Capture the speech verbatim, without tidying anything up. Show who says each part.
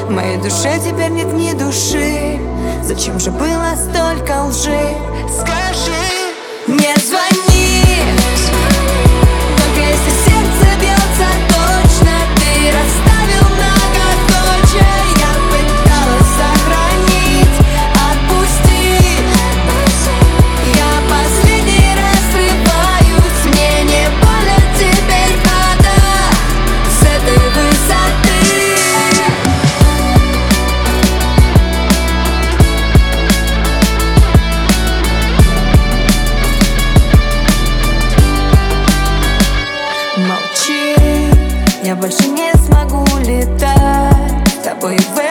Speaker 1: В моей душе теперь нет ни души. Зачем же было столько лжи? Скажи, не звони, только если сердце бьется точно. Ты расставил многоточие, я пыталась сохранить. Отпусти, я последний раз срываюсь. Мне не больно, теперь надо с этой высоты. Молчи, я больше не смогу летать с тобой в